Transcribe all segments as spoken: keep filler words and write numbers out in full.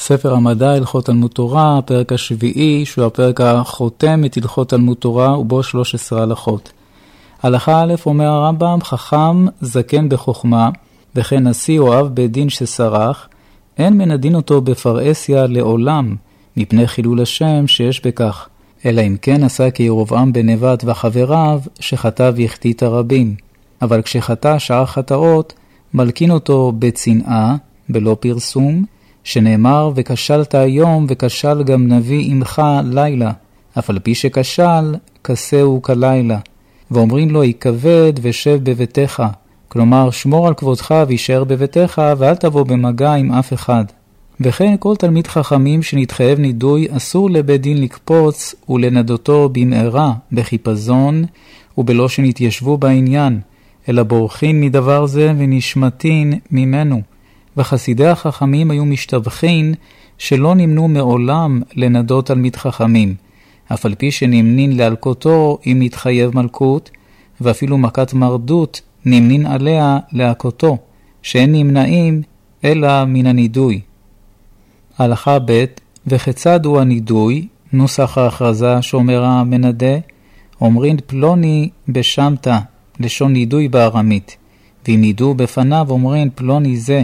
ספר המדע, הלכות תלמוד תורה, הפרק השביעי, שהוא הפרק החותם את הלכות תלמוד תורה, ובו שלוש עשרה הלכות. הלכה א' אומר הרמב"ם, חכם זקן בחוכמה, וכן נשיא או אב בית דין שסרח, אין מנדין אותו בפרהסיה לעולם, מפני חילול השם שיש בכך, אלא אם כן עשה כירבעם בן נבט וחבריו, שחטא והחטיא את הרבים. אבל כשחטא שאר חטאות, מלקין אותו בצנעה, בלא פרסום, שנאמר, וכשלת היום וכשל גם נביא עמך לילה, אף על פי שכשל, כסהו כלילה. ואומרים לו, יכבד ושב בביתך, כלומר, שמור על כבודך וישאר בביתך, ואל תבוא במגע עם אף אחד. וכן כל תלמיד חכמים שנתחייב נידוי, אסור לבית דין לקפוץ ולנדותו במהרה, בחיפזון, ובלא שנתיישבו בעניין, אלא בורחין מדבר זה ונשמתין ממנו. וחסידי החכמים היו משתבחין שלא נמנו מעולם לנדות תלמיד חכמים, אף על פי שנמנין להלקותו אם מתחייב מלכות, ואפילו מכת מרדות נמנין עליה להכותו, שאין נמנעים אלא מן הנידוי. הלכה ב' וכיצד הוא הנידוי, נוסח ההכרזה שאומר המנדה, אומרין פלוני בשמתה, לשון נידוי בארמית, ואם נידו בפניו אומרין פלוני זה.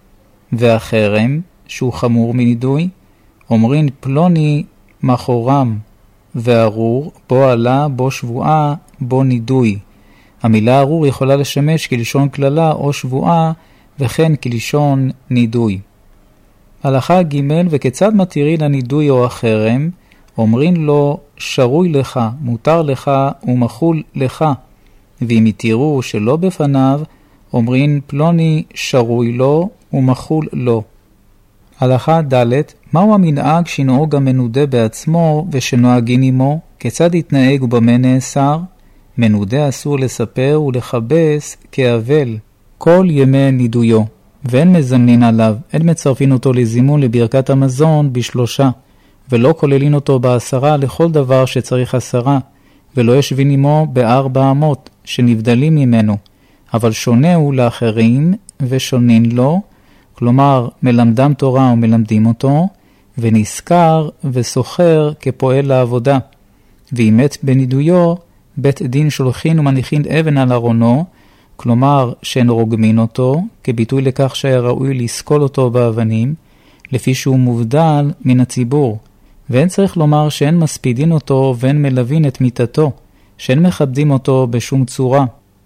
והחרם, שהוא חמור מנידוי, אומרין פלוני מחורם, והארור, בו עלה, בו שבועה, בו נידוי. המילה ארור יכולה לשמש כלשון כללה או שבועה, וכן כלשון נידוי. הלכה ג' וכיצד מתירין הנידוי או החרם, אומרין לו שרוי לך, מותר לך ומחול לך. ואם יתירו שלא בפניו, אומרין פלוני שרוי לו ומחול לו. הלכה ד' מהו המנהג שנהוג המנודה בעצמו ושנוהגין עמו? כיצד יתנהג ובמה נאסר? מנודה אסור לספר ולחבס כאבל כל ימי נידויו, ואין מזמנין עליו, אין מצרפין אותו לזימון לברכת המזון בשלושה, ולא כוללין אותו בעשרה לכל דבר שצריך עשרה, ולא ישבין עמו בארבע אמות שנבדלים ממנו, אבל שונה הוא לאחרים ושונין לו, כלומר מלמדם תורה ומלמדים אותו, ונזכר וסוחר כפועל לעבודה. ואם מת בנידויו, בית דין שולחין ומניחין אבן על ארונו, כלומר שאין רוגמין אותו, כביטוי לכך שהיה ראוי לסקול אותו באבנים, לפי שהוא מובדל מן הציבור. ואין צריך לומר שאין מספידין אותו ואין מלווין את מיתתו, שאין מכבדים אותו בשום צורה.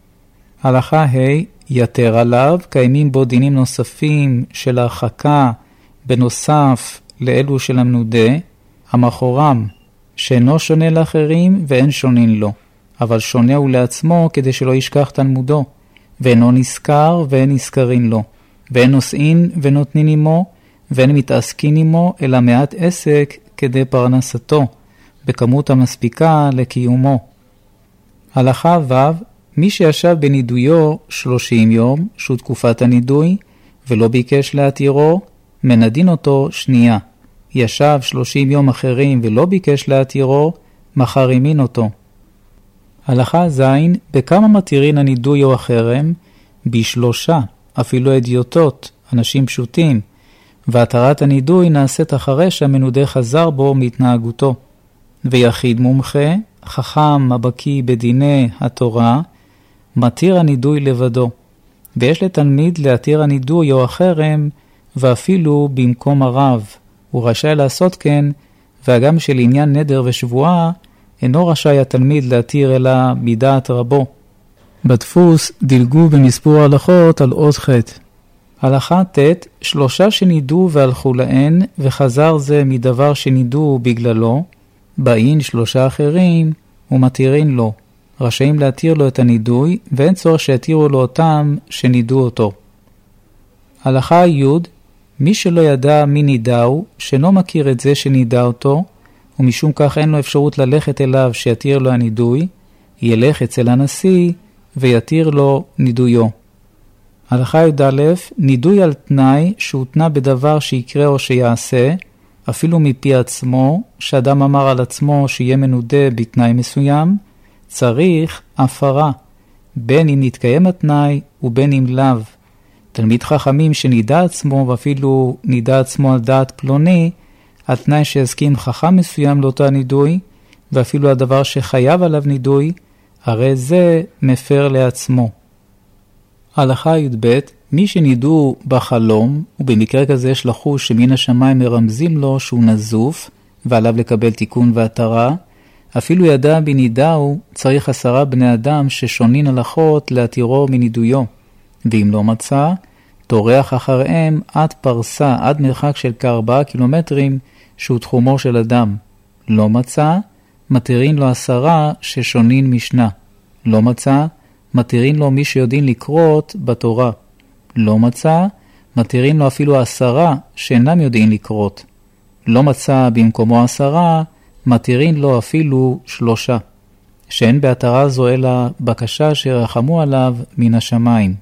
הלכה ה' יתר עליו, קיימים בו דינים נוספים של הרחקה, בנוסף לאלו של המנודה, המחורם, שאינו שונה לאחרים ואין שונין לו, אבל שונה הוא לעצמו כדי שלא ישכח תלמודו, ואינו נזכר ואין נזכרין לו, ואין נושאין ונותנין עמו, ואין מתעסקין עמו, אלא מעט עסק כדי פרנסתו, בכמות המספיקה לקיומו. הלכה ו' מי שישב בנידויו שלושים יום, שהוא תקופת הנידוי, ולא ביקש להתירו, מנדין אותו שנייה. ישב שלושים יום אחרים ולא ביקש להתירו, מחרימין אותו. הלכה ז' בכמה מתירין הנידוי או החרם? בשלושה, אפילו אדיוטות, אנשים פשוטים, והתרת הנידוי נעשית אחרי שהמנודה חזר בו מהתנהגותו. ויחיד מומחה, חכם הבקי בדיני התורה, מתיר הנידוי לבדו, ויש לתלמיד להתיר הנידוי או החרם, ואפילו במקום הרב. הוא רשאי לעשות כן, והגם של עניין נדר ושבועה, אינו רשאי התלמיד להתיר אלא מדעת רבו. בדפוס דילגו במספור הלכות על עוד חטא. הלכה ט' שלושה שנידו והלכו להן, וחזר זה מדבר שנידו בגללו, באין שלושה אחרים ומתירין לו. רשאים להתיר לו את הנידוי, ואין צורך שיתירו לו אותם שנידו אותו. הלכה י' מי שלא ידע מי נידהו, שאינו מכיר את זה שנידע אותו, ומשום כך אין לו אפשרות ללכת אליו שיתיר לו הנידוי, ילך אצל הנשיא ויתיר לו נידויו. הלכה י' נידוי על תנאי שהותנה בדבר שיקרה או שיעשה, אפילו מפי עצמו, שאדם אמר על עצמו שיהיה מנודה בתנאי מסוים, צריך הפרה, בין אם נתקיים התנאי ובין אם לאו. תלמיד חכמים שנידע עצמו ואפילו נידע עצמו על דעת פלוני, על תנאי שיסכים חכם מסוים לאותה נידוי, ואפילו הדבר שחייב עליו נידוי, הרי זה מפר לעצמו. הלכה י"ב, מי שנידעו בחלום, ובמקרה כזה יש לחוש שמן השמיים מרמזים לו שהוא נזוף, ועליו לקבל תיקון והתרה, אפילו ידע בנידעו, צריך עשרה בני אדם ששונין הלכות להתירו מנידויו. ואם לא מצא, תורח אחריהם עד פרסה, עד מרחק של כארבעה קילומטרים, שהוא תחומו של אדם. לא מצא, מתירין לו עשרה ששונין משנה. לא מצא, מתירין לו מי שיודעים לקרות בתורה. לא מצא, מתירין לו אפילו עשרה שאינם יודעים לקרות. לא מצא במקומו עשרה, מתירין לו אפילו שלושה. שאין בהתרה זו אלא בקשה שרחמו עליו מן השמיים.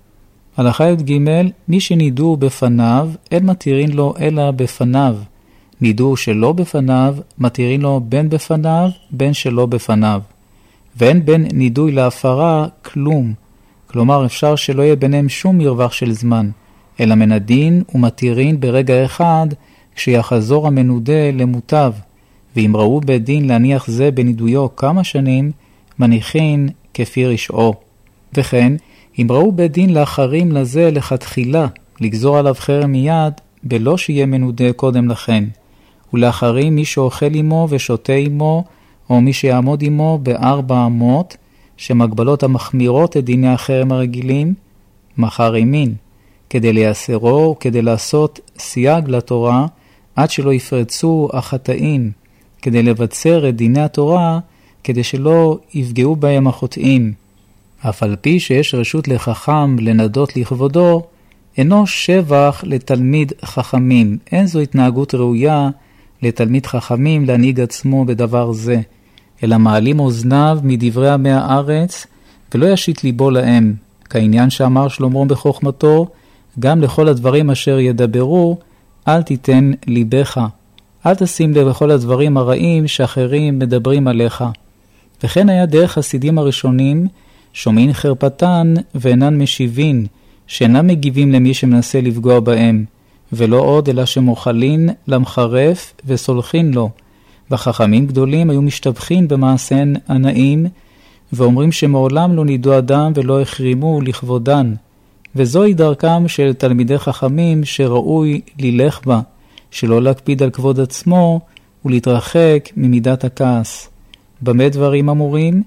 הלכה י"ג, מי שנידעו בפניו, אין מתירין לו אלא בפניו. נידעו שלא בפניו, מתירין לו בין בפניו, בין שלא בפניו. ואין בין נידוי להפרה כלום. כלומר, אפשר שלא יהיה ביניהם שום מרווח של זמן, אלא מנדין ומתירין ברגע אחד, כשיחזור המנודה למוטב. ואם ראו בית דין להניח זה בנידויו כמה שנים, מניחין כפי רשעו. וכן, אם ראו בית דין לאחרים לזה לכתחילה, לגזור עליו חרם מיד, בלא שיהיה מנודה קודם לכן. ולאחרים מי שאוכל עמו ושותה עמו, או מי שיעמוד עמו בארבע אמות, שמגבלות המחמירות את דיני החרם הרגילים, מחר ימין, כדי לייסרו וכדי לעשות סייג לתורה, עד שלא יפרצו החטאים, כדי לבצר את דיני התורה, כדי שלא יפגעו בהם החוטאים. אף על פי שיש רשות לחכם לנדות לכבודו, אינו שבח לתלמיד חכמים. אין זו התנהגות ראויה לתלמיד חכמים להנהיג עצמו בדבר זה, אלא מעלים אוזניו מדברי עמי הארץ, ולא ישית ליבו להם, כעניין שאמר שלמה בחוכמתו, גם לכל הדברים אשר ידברו, אל תיתן ליבך. אל תשים לב לכל הדברים הרעים שאחרים מדברים עליך. וכן היה דרך חסידים הראשונים, שומעים חרפתן ואינן משיבים, שאינם מגיבים למי שמנסה לפגוע בהם, ולא עוד אלא שמוכלין למחרף וסולחין לו. וחכמים גדולים היו משתבחים במעשיהן הנאים, ואומרים שמעולם לא נידו אדם ולא החרימו לכבודן. וזוהי דרכם של תלמידי חכמים שראוי ללך בה, שלא להקפיד על כבוד עצמו ולהתרחק ממידת הכעס. במה דברים אמורים?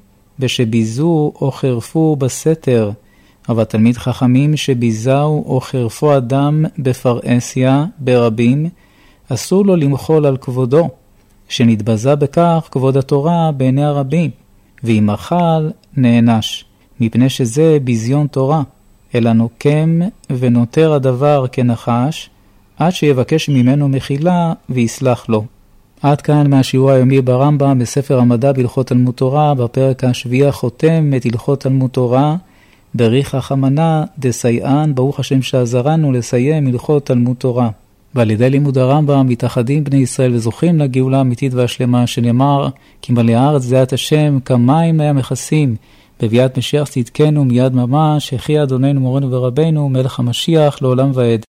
ושביזו או חרפו בסתר, אבל תלמיד חכמים שביזהו או חרפו אדם בפרעסיה, ברבים, אסור לו למחול על כבודו, שנתבזה בכך כבוד התורה בעיני הרבים, ואם אכל נענש, מפני שזה ביזיון תורה, אלא נוקם ונותר הדבר כנחש, עד שיבקש ממנו מחילה ויסלח לו. עד כאן מהשיעור היומי ברמב"ם בספר המדע בהלכות תלמוד תורה, בפרק השביעי החותם את הלכות תלמוד תורה, בריך החמנה דסייען, ברוך השם שעזרנו לסיים הלכות תלמוד תורה. ועל ידי לימוד הרמב"ם מתאחדים בני ישראל וזוכים לגאולה האמיתית והשלמה, שנאמר כי מלא הארץ דעת השם כמים היה מכסים, בביאת משיח צדקנו מיד ממש, יחי אדוננו מורנו ורבנו מלך המשיח לעולם ועד.